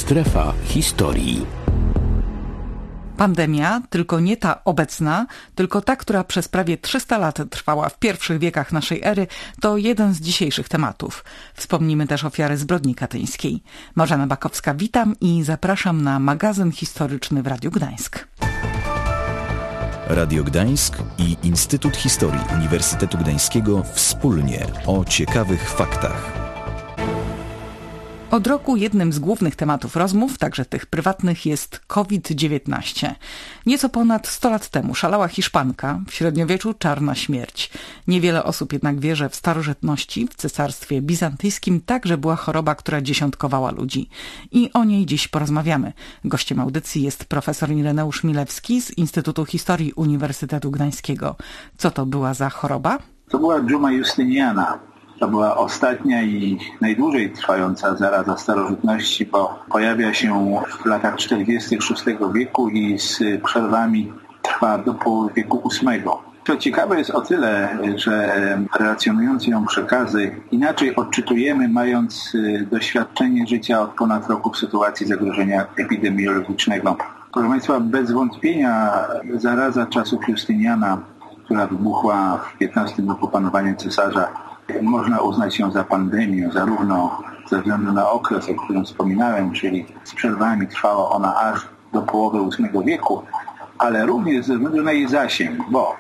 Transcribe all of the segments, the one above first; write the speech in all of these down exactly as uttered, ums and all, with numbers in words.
Strefa historii. Pandemia, tylko nie ta obecna, tylko ta, która przez prawie trzysta lat trwała w pierwszych wiekach naszej ery, to jeden z dzisiejszych tematów. Wspomnimy też ofiary zbrodni katyńskiej. Marzena Bakowska, witam i zapraszam na magazyn historyczny w Radiu Gdańsk. Radio Gdańsk i Instytut Historii Uniwersytetu Gdańskiego wspólnie o ciekawych faktach. Od roku jednym z głównych tematów rozmów, także tych prywatnych, jest kowid dziewiętnaście. Nieco ponad sto lat temu szalała Hiszpanka, w średniowieczu czarna śmierć. Niewiele osób jednak wie, że w starożytności, w cesarstwie bizantyjskim także była choroba, która dziesiątkowała ludzi. I o niej dziś porozmawiamy. Gościem audycji jest profesor Ireneusz Milewski z Instytutu Historii Uniwersytetu Gdańskiego. Co to była za choroba? To była dżuma Justyniana. To była ostatnia i najdłużej trwająca zaraza starożytności, bo pojawia się w latach czterdziestych szóstego wieku i z przerwami trwa do połowy wieku ósmego. To ciekawe jest o tyle, że relacjonując ją przekazy inaczej odczytujemy, mając doświadczenie życia od ponad roku w sytuacji zagrożenia epidemiologicznego. Proszę Państwa, bez wątpienia zaraza czasów Justyniana, która wybuchła w piętnastym roku panowania cesarza, można uznać ją za pandemię, zarówno ze względu na okres, o którym wspominałem, czyli z przerwami trwała ona aż do połowy ósmego wieku, ale również ze względu na jej zasięg, bo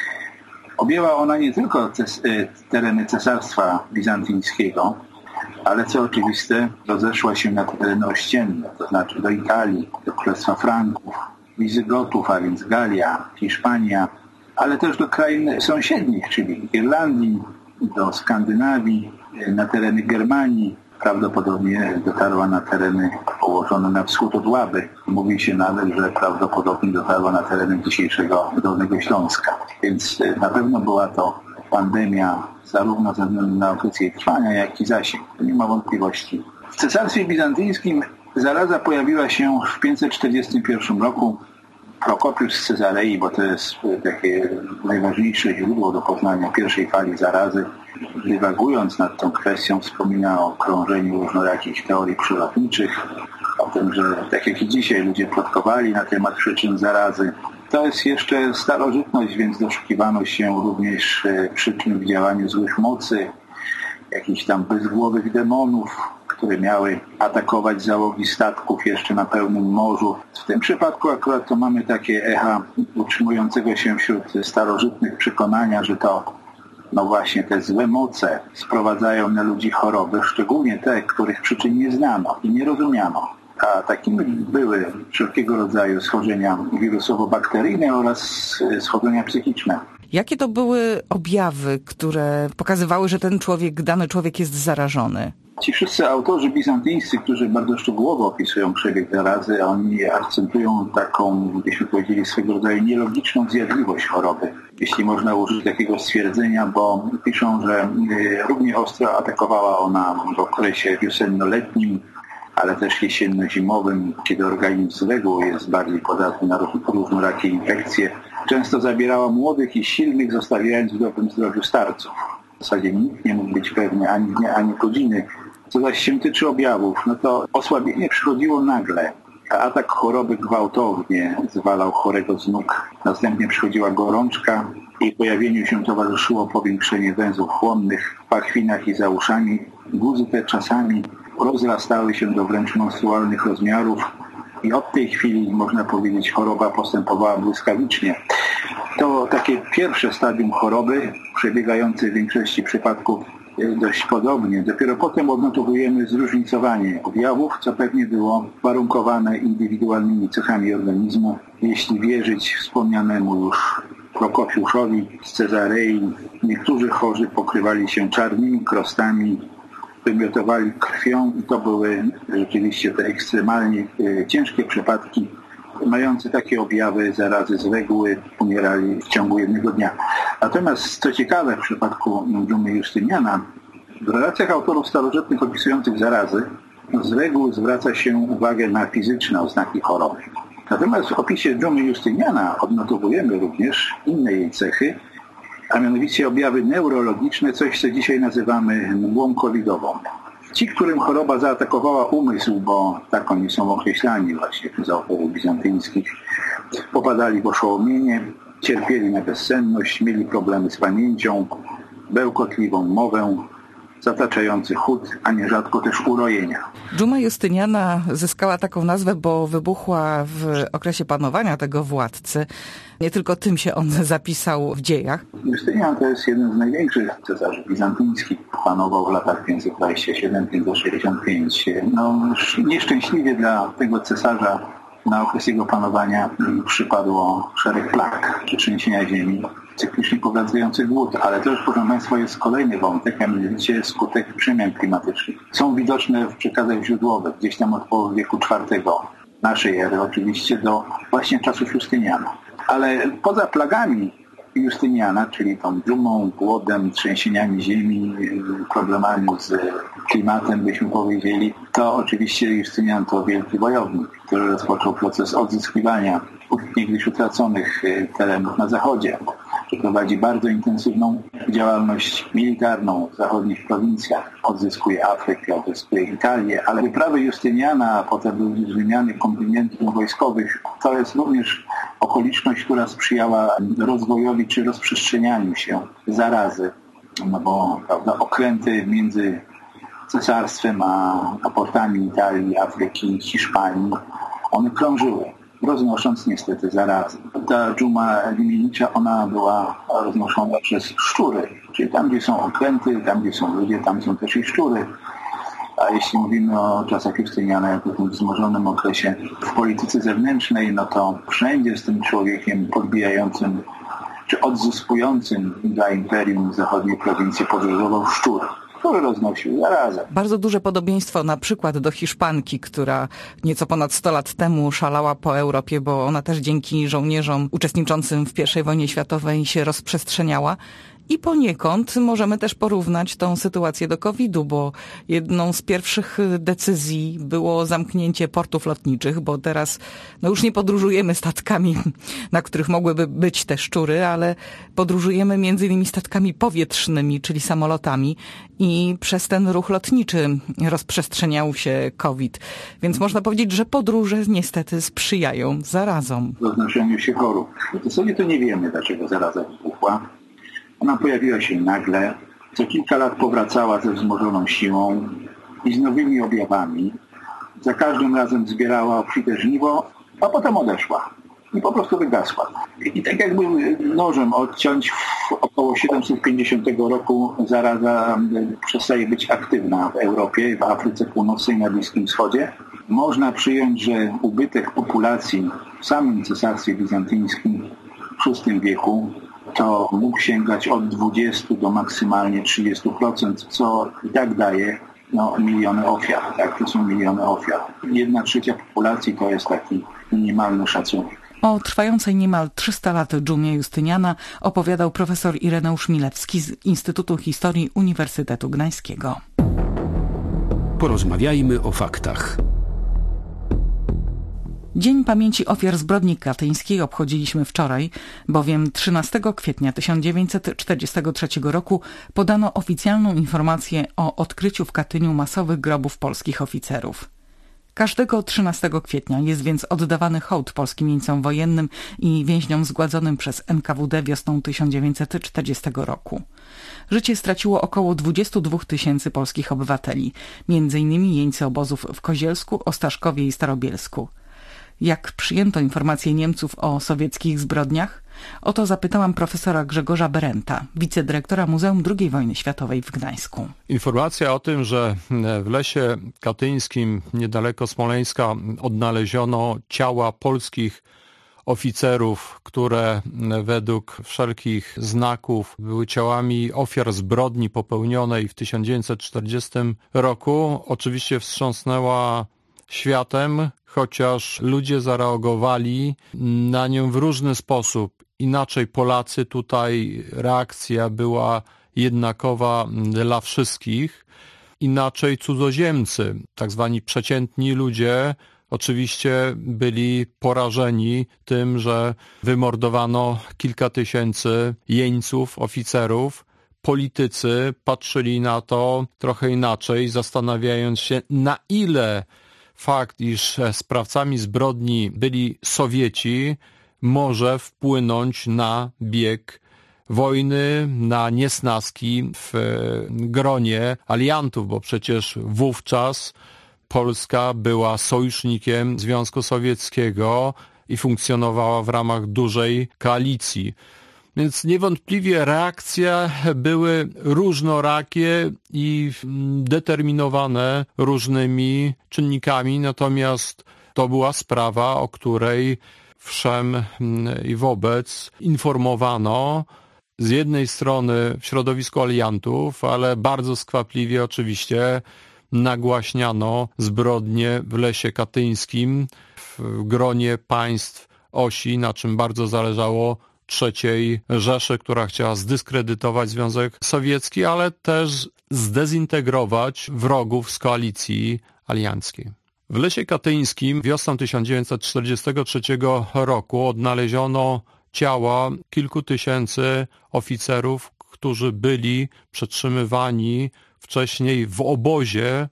objęła ona nie tylko ces- tereny cesarstwa bizantyjskiego, ale co oczywiste rozeszła się na tereny ościenne, to znaczy do Italii, do Królestwa Franków, Wizygotów, a więc Galia, Hiszpania, ale też do krain sąsiednich, czyli Irlandii, do Skandynawii, na tereny Germanii, prawdopodobnie dotarła na tereny położone na wschód od Łaby. Mówi się nawet, że prawdopodobnie dotarła na tereny dzisiejszego Dolnego Śląska. Więc na pewno była to pandemia zarówno ze względu na okres jej trwania, jak i zasięg. Nie ma wątpliwości. W Cesarstwie Bizantyjskim zaraza pojawiła się w pięćset czterdziestym pierwszym roku. Prokopiusz z Cezarei, bo to jest takie najważniejsze źródło do poznania pierwszej fali zarazy, dywagując nad tą kwestią, wspomina o krążeniu różnorakich teorii przyrodniczych, o tym, że tak jak i dzisiaj ludzie plotkowali na temat przyczyn zarazy. To jest jeszcze starożytność, więc doszukiwano się również przyczyn w działaniu złych mocy, jakichś tam bezgłowych demonów, które miały atakować załogi statków jeszcze na pełnym morzu. W tym przypadku akurat to mamy takie echa utrzymującego się wśród starożytnych przekonania, że to no właśnie te złe moce sprowadzają na ludzi choroby, szczególnie te, których przyczyn nie znano i nie rozumiano. A takimi były wszelkiego rodzaju schorzenia wirusowo-bakteryjne oraz schorzenia psychiczne. Jakie to były objawy, które pokazywały, że ten człowiek, dany człowiek jest zarażony? Ci wszyscy autorzy bizantyjscy, którzy bardzo szczegółowo opisują przebieg zarazy, oni akcentują taką, byśmy powiedzieli, swego rodzaju nielogiczną zjadliwość choroby. Jeśli można użyć takiego stwierdzenia, bo piszą, że równie ostro atakowała ona w okresie wiosennoletnim, ale też jesienno-zimowym, kiedy organizm zległ jest bardziej podatny na różnorakie infekcje. Często zabierała młodych i silnych, zostawiając w dobrym zdrowiu starców. W zasadzie nikt nie mógł być pewny ani dnia, ani godziny. Co zaś się tyczy objawów, no to osłabienie przychodziło nagle, a atak choroby gwałtownie zwalał chorego z nóg. Następnie przychodziła gorączka i pojawieniu się towarzyszyło powiększenie węzłów chłonnych w pachwinach i za uszami. Guzy te czasami rozrastały się do wręcz monstrualnych rozmiarów i od tej chwili, można powiedzieć, choroba postępowała błyskawicznie. To takie pierwsze stadium choroby, przebiegające w większości przypadków dość podobnie. Dopiero potem odnotowujemy zróżnicowanie objawów, co pewnie było warunkowane indywidualnymi cechami organizmu. Jeśli wierzyć wspomnianemu już Prokopiuszowi z Cezarei, niektórzy chorzy pokrywali się czarnymi krostami, wymiotowali krwią i to były rzeczywiście te ekstremalnie ciężkie przypadki, mające takie objawy zarazy zwegły, umierali w ciągu jednego dnia. Natomiast co ciekawe, w przypadku dżumy Justyniana, w relacjach autorów starożytnych opisujących zarazy, z reguły zwraca się uwagę na fizyczne oznaki choroby. Natomiast w opisie dżumy Justyniana odnotowujemy również inne jej cechy, a mianowicie objawy neurologiczne, coś co dzisiaj nazywamy mgłą covidową. Ci, którym choroba zaatakowała umysł, bo tak oni są określani właśnie przez autorów bizantyjskich, popadali w oszołomienie, cierpieli na bezsenność, mieli problemy z pamięcią, bełkotliwą mowę, zataczający chód, a nierzadko też urojenia. Dżuma Justyniana zyskała taką nazwę, bo wybuchła w okresie panowania tego władcy. Nie tylko tym się on zapisał w dziejach. Justynian to jest jeden z największych cesarzy bizantyjskich. Panował w latach pięćset dwadzieścia siedem do pięćset sześćdziesiąt pięć. No, nieszczęśliwie dla tego cesarza na okres jego panowania przypadło szereg plag, trzęsienia ziemi, cyklicznie powracający głód, ale to już, proszę Państwa, jest kolejny wątek, a mianowicie skutek przemian klimatycznych. Są widoczne w przekazach źródłowych, gdzieś tam od połowy wieku czwartego naszej ery, oczywiście do właśnie czasów Justyniana. Ale poza plagami Justyniana, czyli tą dżumą, głodem, trzęsieniami ziemi, problemami z klimatem, byśmy powiedzieli, to oczywiście Justynian to wielki wojownik, który rozpoczął proces odzyskiwania niegdyś utraconych terenów na zachodzie. Prowadzi bardzo intensywną działalność militarną w zachodnich prowincjach. Odzyskuje Afrykę, odzyskuje Italię, ale wyprawy Justyniana, a potem wymiany kontyngentów wojskowych, to jest również okoliczność, która sprzyjała rozwojowi czy rozprzestrzenianiu się zarazy. No bo, prawda, okręty między cesarstwem a, a portami Italii, Afryki, Hiszpanii, one krążyły, roznosząc niestety zarazy. Ta dżuma limienicza, ona była roznoszona przez szczury, czyli tam, gdzie są okręty, tam, gdzie są ludzie, tam są też i szczury. A jeśli mówimy o czasach Justyniana jako tym wzmożonym okresie w polityce zewnętrznej, no to wszędzie z tym człowiekiem podbijającym czy odzyskującym dla imperium zachodniej prowincji podróżował szczur, który roznosił zarazem. Bardzo duże podobieństwo na przykład do Hiszpanki, która nieco ponad sto lat temu szalała po Europie, bo ona też dzięki żołnierzom uczestniczącym w pierwszej wojnie światowej się rozprzestrzeniała. I poniekąd możemy też porównać tą sytuację do kowida, bo jedną z pierwszych decyzji było zamknięcie portów lotniczych, bo teraz no już nie podróżujemy statkami, na których mogłyby być te szczury, ale podróżujemy między innymi statkami powietrznymi, czyli samolotami, i przez ten ruch lotniczy rozprzestrzeniał się COVID. Więc można powiedzieć, że podróże niestety sprzyjają zarazom. Roznoszeniu się chorób. W zasadzie to nie wiemy, dlaczego zaraza wybuchła. Ona pojawiła się nagle, co kilka lat powracała ze wzmożoną siłą i z nowymi objawami. Za każdym razem zbierała obfite żniwo, a potem odeszła i po prostu wygasła. I tak jakby nożem odciąć, w około siedemset pięćdziesiątego roku zaraza przestaje być aktywna w Europie, w Afryce Północnej, na Bliskim Wschodzie. Można przyjąć, że ubytek populacji w samym cesarstwie bizantyjskim w szóstym wieku to mógł sięgać od dwudziestu do maksymalnie trzydziestu procent, co i tak daje no, miliony ofiar. Tak? To są miliony ofiar. Jedna trzecia populacji to jest taki minimalny szacunek. O trwającej niemal trzysta lat dżumie Justyniana opowiadał profesor Ireneusz Milewski z Instytutu Historii Uniwersytetu Gdańskiego. Porozmawiajmy o faktach. Dzień Pamięci Ofiar Zbrodni Katyńskiej obchodziliśmy wczoraj, bowiem trzynastego kwietnia tysiąc dziewięćset czterdziestego trzeciego roku podano oficjalną informację o odkryciu w Katyniu masowych grobów polskich oficerów. Każdego trzynastego kwietnia jest więc oddawany hołd polskim jeńcom wojennym i więźniom zgładzonym przez N K W D wiosną tysiąc dziewięćset czterdziestego roku. Życie straciło około dwadzieścia dwa tysięcy polskich obywateli, między innymi jeńcy obozów w Kozielsku, Ostaszkowie i Starobielsku. Jak przyjęto informacje Niemców o sowieckich zbrodniach? O to zapytałam profesora Grzegorza Berenta, wicedyrektora Muzeum drugiej Wojny Światowej w Gdańsku. Informacja o tym, że w lesie katyńskim niedaleko Smoleńska odnaleziono ciała polskich oficerów, które według wszelkich znaków były ciałami ofiar zbrodni popełnionej w tysiąc dziewięćset czterdziestym roku, oczywiście wstrząsnęła światem, chociaż ludzie zareagowali na nią w różny sposób. Inaczej Polacy, tutaj reakcja była jednakowa dla wszystkich. Inaczej cudzoziemcy, tak zwani przeciętni ludzie, oczywiście byli porażeni tym, że wymordowano kilka tysięcy jeńców, oficerów, politycy patrzyli na to trochę inaczej, zastanawiając się, na ile fakt, iż sprawcami zbrodni byli Sowieci, może wpłynąć na bieg wojny, na niesnaski w gronie aliantów, bo przecież wówczas Polska była sojusznikiem Związku Sowieckiego i funkcjonowała w ramach dużej koalicji. Więc niewątpliwie reakcje były różnorakie i determinowane różnymi czynnikami, natomiast to była sprawa, o której wszem i wobec informowano z jednej strony w środowisku aliantów, ale bardzo skwapliwie oczywiście nagłaśniano zbrodnie w Lesie Katyńskim w gronie państw osi, na czym bardzo zależało trzeciej Rzeszy, która chciała zdyskredytować Związek Sowiecki, ale też zdezintegrować wrogów z koalicji alianckiej. W Lesie Katyńskim wiosną tysiąc dziewięćset czterdziestego trzeciego roku odnaleziono ciała kilku tysięcy oficerów, którzy byli przetrzymywani wcześniej w obozie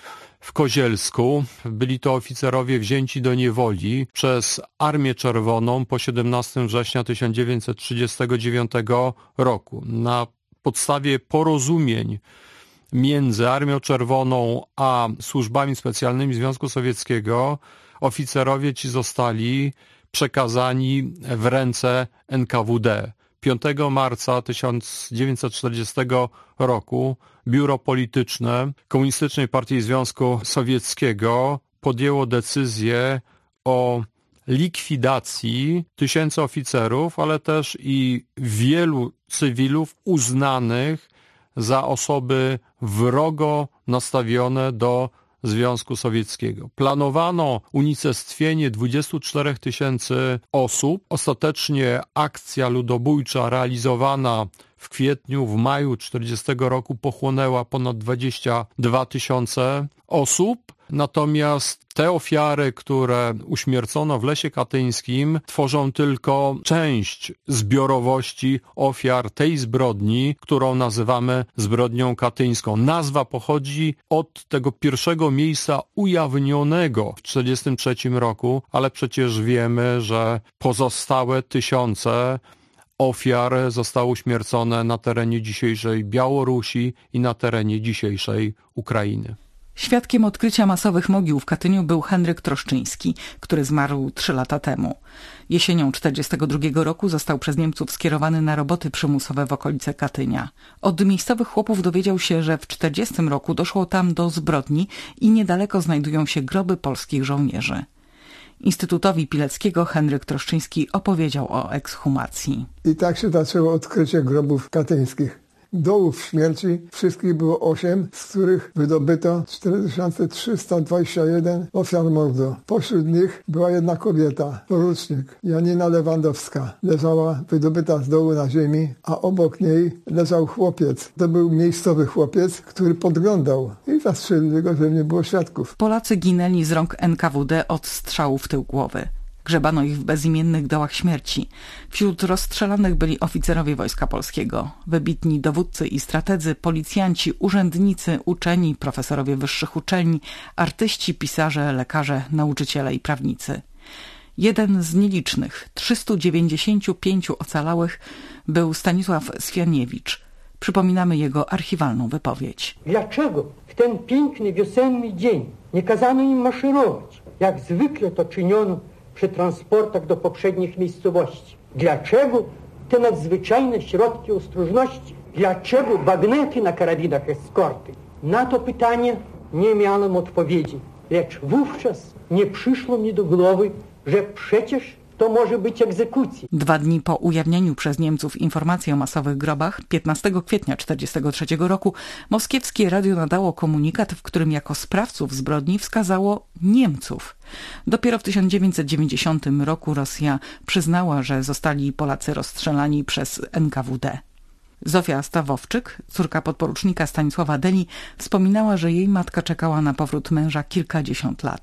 w Kozielsku. Byli to oficerowie wzięci do niewoli przez Armię Czerwoną po siedemnastego września tysiąc dziewięćset trzydziestego dziewiątego roku. Na podstawie porozumień między Armią Czerwoną a służbami specjalnymi Związku Sowieckiego oficerowie ci zostali przekazani w ręce N K W D. piątego marca tysiąc dziewięćset czterdziestego roku Biuro Polityczne Komunistycznej Partii Związku Sowieckiego podjęło decyzję o likwidacji tysięcy oficerów, ale też i wielu cywilów uznanych za osoby wrogo nastawione do Związku Sowieckiego. Planowano unicestwienie dwudziestu czterech tysięcy osób. Ostatecznie akcja ludobójcza realizowana w kwietniu, w maju czterdziestego roku pochłonęła ponad dwadzieścia dwa tysiące osób. Natomiast te ofiary, które uśmiercono w Lesie Katyńskim, tworzą tylko część zbiorowości ofiar tej zbrodni, którą nazywamy zbrodnią katyńską. Nazwa pochodzi od tego pierwszego miejsca ujawnionego w tysiąc dziewięćset czterdziestym trzecim roku, ale przecież wiemy, że pozostałe tysiące ofiar zostały uśmiercone na terenie dzisiejszej Białorusi i na terenie dzisiejszej Ukrainy. Świadkiem odkrycia masowych mogił w Katyniu był Henryk Troszczyński, który zmarł trzy lata temu. Jesienią tysiąc dziewięćset czterdziestego drugiego roku został przez Niemców skierowany na roboty przymusowe w okolice Katynia. Od miejscowych chłopów dowiedział się, że w czterdziestym roku doszło tam do zbrodni i niedaleko znajdują się groby polskich żołnierzy. Instytutowi Pileckiego Henryk Troszczyński opowiedział o ekshumacji. I tak się zaczęło odkrycie grobów katyńskich. Dołów śmierci wszystkich było osiem, z których wydobyto cztery tysiące trzysta dwadzieścia jeden ofiar mordu. Pośród nich była jedna kobieta, porucznik Janina Lewandowska. Leżała wydobyta z dołu na ziemi, a obok niej leżał chłopiec. To był miejscowy chłopiec, który podglądał i zastrzelili go, żeby nie było świadków. Polacy ginęli z rąk N K W D od strzału w tył głowy. Grzebano ich w bezimiennych dołach śmierci. Wśród rozstrzelanych byli oficerowie Wojska Polskiego, wybitni dowódcy i strategzy, policjanci, urzędnicy, uczeni, profesorowie wyższych uczelni, artyści, pisarze, lekarze, nauczyciele i prawnicy. Jeden z nielicznych, trzystu dziewięćdziesięciu pięciu ocalałych, był Stanisław Swianiewicz. Przypominamy jego archiwalną wypowiedź. Dlaczego w ten piękny wiosenny dzień nie kazano im maszerować, jak zwykle to czyniono przy transportach do poprzednich miejscowości? Dlaczego te nadzwyczajne środki ostrożności? Dlaczego bagnety na karabinach eskorty? Na to pytanie nie miałem odpowiedzi, lecz wówczas nie przyszło mi do głowy, że przecież to może być egzekucja. Dwa dni po ujawnieniu przez Niemców informacji o masowych grobach, piętnastego kwietnia tysiąc dziewięćset czterdziestego trzeciego roku, moskiewskie radio nadało komunikat, w którym jako sprawców zbrodni wskazało Niemców. Dopiero w tysiąc dziewięćset dziewięćdziesiątym roku Rosja przyznała, że zostali Polacy rozstrzelani przez N K W D. Zofia Stawowczyk, córka podporucznika Stanisława Deli, wspominała, że jej matka czekała na powrót męża kilkadziesiąt lat.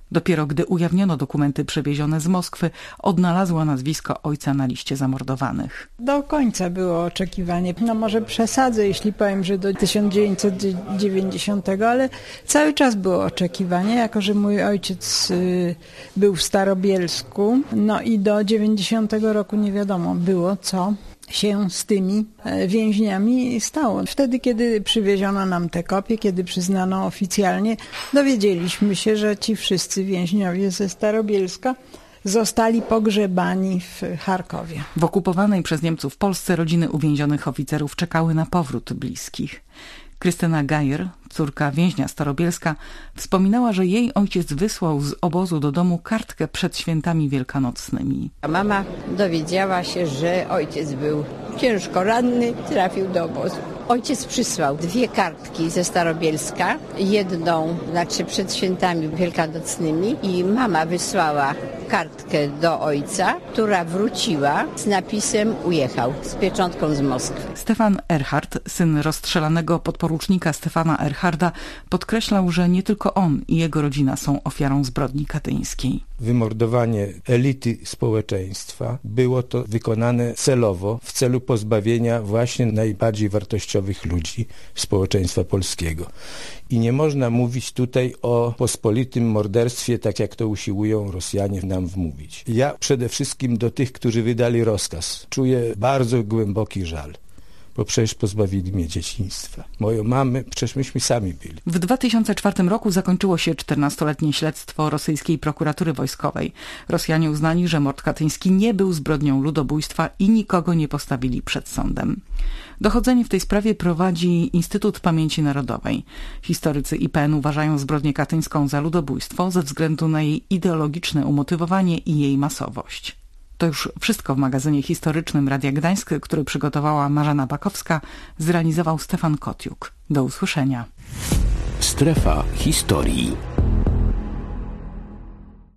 Dopiero gdy ujawniono dokumenty przewiezione z Moskwy, odnalazła nazwisko ojca na liście zamordowanych. Do końca było oczekiwanie. No może przesadzę, jeśli powiem, że do tysiąc dziewięćset dziewięćdziesiątego, ale cały czas było oczekiwanie, jako że mój ojciec y, był w Starobielsku, no i do dziewięćdziesiątego roku nie wiadomo było, co się z tymi więźniami stało. Wtedy, kiedy przywieziono nam te kopie, kiedy przyznano oficjalnie, dowiedzieliśmy się, że ci wszyscy więźniowie ze Starobielska zostali pogrzebani w Charkowie. W okupowanej przez Niemców Polsce rodziny uwięzionych oficerów czekały na powrót bliskich. Krystyna Gajer, córka więźnia Starobielska, wspominała, że jej ojciec wysłał z obozu do domu kartkę przed świętami wielkanocnymi. Mama dowiedziała się, że ojciec był ciężko ranny, trafił do obozu. Ojciec przysłał dwie kartki ze Starobielska, jedną znaczy przed świętami wielkanocnymi i mama wysłała kartkę do ojca, która wróciła z napisem ujechał, z pieczątką z Moskwy. Stefan Erhard, syn rozstrzelanego podporucznika Stefana Erharda, podkreślał, że nie tylko on i jego rodzina są ofiarą zbrodni katyńskiej. Wymordowanie elity społeczeństwa było to wykonane celowo w celu pozbawienia właśnie najbardziej wartościowych ludzi społeczeństwa polskiego. I nie można mówić tutaj o pospolitym morderstwie, tak jak to usiłują Rosjanie nam wmówić. Ja przede wszystkim do tych, którzy wydali rozkaz, czuję bardzo głęboki żal. Bo przecież pozbawili mnie dzieciństwa. Moją mamę, przecież myśmy sami byli. W dwa tysiące czwartym roku zakończyło się czternastoletnie śledztwo rosyjskiej prokuratury wojskowej. Rosjanie uznali, że mord katyński nie był zbrodnią ludobójstwa i nikogo nie postawili przed sądem. Dochodzenie w tej sprawie prowadzi Instytut Pamięci Narodowej. Historycy I P N uważają zbrodnię katyńską za ludobójstwo ze względu na jej ideologiczne umotywowanie i jej masowość. To już wszystko w magazynie historycznym Radia Gdańsk, który przygotowała Marzena Bakowska, zrealizował Stefan Kotiuk. Do usłyszenia. Strefa historii.